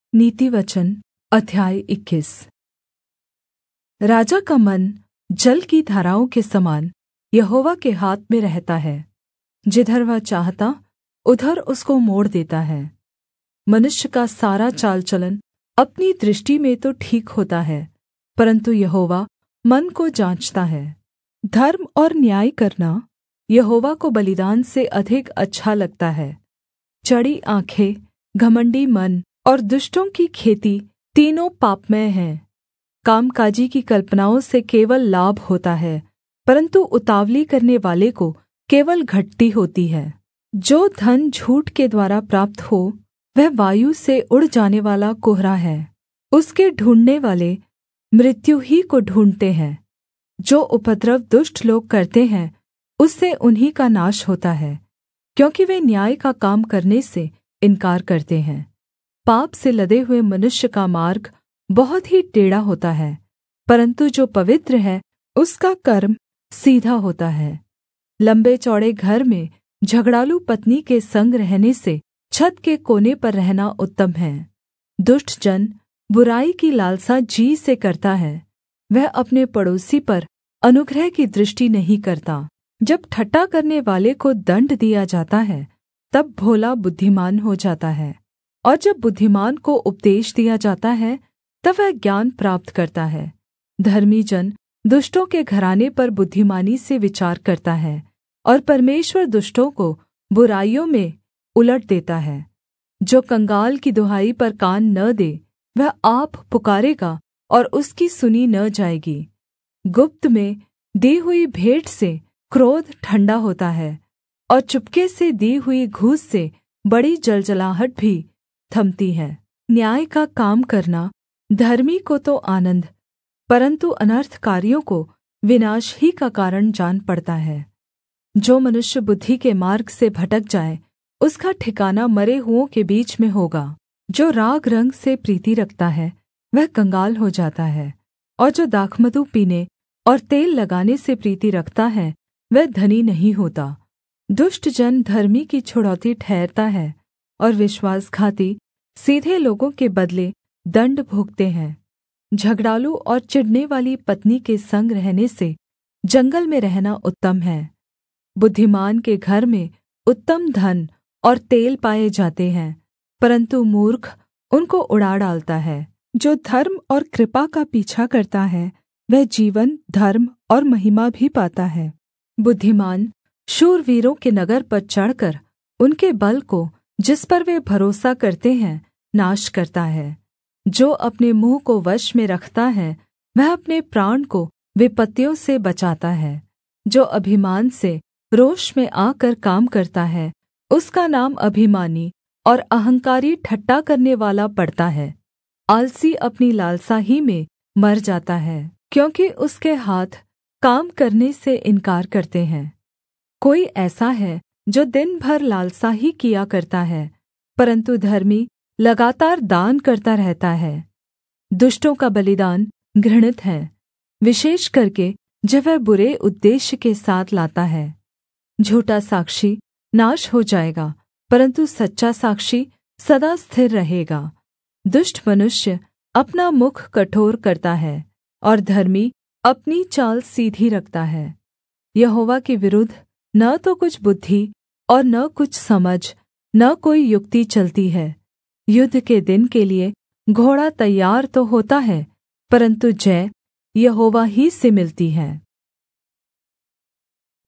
नीतिवचन अध्याय 21। राजा का मन जल की धाराओं के समान यहोवा के हाथ में रहता है। जिधर वह चाहता उधर उसको मोड़ देता है। मनुष्य का सारा चाल चलन अपनी दृष्टि में तो ठीक होता है, परन्तु यहोवा मन को जाँचता है। धर्म और न्याय करना यहोवा को बलिदान से अधिक अच्छा लगता है। चढ़ी आँखें, घमण्डी मन और दुष्टों की खेती तीनों पापमय हैं। कामकाजी की कल्पनाओं से केवल लाभ होता है, परन्तु उतावली करने वाले को केवल घटती होती है। जो धन झूठ के द्वारा प्राप्त हो वह वायु से उड़ जाने वाला कुहरा है। उसके ढूँढ़ने वाले मृत्यु ही को ढूँढ़ते हैं। जो उपद्रव दुष्ट लोग करते हैं उससे उन्हीं का नाश होता है, क्योंकि वे न्याय का काम करने से इन्कार करते हैं। पाप से लदे हुए मनुष्य का मार्ग बहुत ही टेढ़ा होता है, परन्तु जो पवित्र है उसका कर्म सीधा होता है। लम्बे चौड़े घर में झगड़ालू पत्नी के संग रहने से छत के कोने पर रहना उत्तम है। दुष्ट जन बुराई की लालसा जी से करता है, वह अपने पड़ोसी पर अनुग्रह की दृष्टि नहीं करता। जब ठट्ठा करने वाले को दण्ड दिया जाता है तब भोला बुद्धिमान हो जाता है, और जब बुद्धिमान को उपदेश दिया जाता है तब वह ज्ञान प्राप्त करता है। धर्मी जन दुष्टों के घराने पर बुद्धिमानी से विचार करता है, और परमेश्वर दुष्टों को बुराइयों में उलट देता है। जो कंगाल की दुहाई पर कान न दे वह आप पुकारेगा और उसकी सुनी न जाएगी। गुप्त में दी हुई भेंट से क्रोध ठंडा होता है, और चुपके से दी हुई घूस से बड़ी जलजलाहट भी थमती है। न्याय का काम करना धर्मी को तो आनन्द, परन्तु अनर्थकारियों को विनाश ही का कारण जान पड़ता है। जो मनुष्य बुद्धि के मार्ग से भटक जाए उसका ठिकाना मरे हुओं के बीच में होगा। जो राग रंग से प्रीति रखता है वह कंगाल हो जाता है, और जो दाखमधु पीने और तेल लगाने से प्रीति रखता है वह धनी नहीं होता। दुष्ट जन धर्मी की छुड़ौती ठहरता है, और विश्वासघाती सीधे लोगों के बदले दण्ड भोगते हैं। झगड़ालू और चिढ़ने वाली पत्नी के संग रहने से जंगल में रहना उत्तम है। बुद्धिमान के घर में उत्तम धन और तेल पाए जाते हैं, परन्तु मूर्ख उनको उड़ा डालता है। जो धर्म और कृपा का पीछा करता है वह जीवन, धर्म और महिमा भी पाता है। बुद्धिमान शूरवीरों के नगर पर चढ़कर उनके बल को, जिस पर वे भरोसा करते हैं, नाश करता है। जो अपने मुँह को वश में रखता है वह अपने प्राण को विपत्तियों से बचाता है। जो अभिमान से रोष में आकर काम करता है उसका नाम अभिमानी और अहंकारी ठट्ठा करने वाला पड़ता है। आलसी अपनी लालसा ही में मर जाता है, क्योंकि उसके हाथ काम करने से इन्कार करते हैं। कोई ऐसा है जो दिन भर लालसा ही किया करता है, परन्तु धर्मी लगातार दान करता रहता है। दुष्टों का बलिदान घृणित है, विशेष करके जब वह बुरे उद्देश्य के साथ लाता है। झूठा साक्षी नाश हो जाएगा, परन्तु सच्चा साक्षी सदा स्थिर रहेगा। दुष्ट मनुष्य अपना मुख कठोर करता है, और धर्मी अपनी चाल सीधी रखता है। यहोवा के विरुद्ध न तो कुछ बुद्धि और न कुछ समझ, न कोई युक्ति चलती है। युद्ध के दिन के लिए घोड़ा तैयार तो होता है, परन्तु जय यहोवा ही से मिलती है।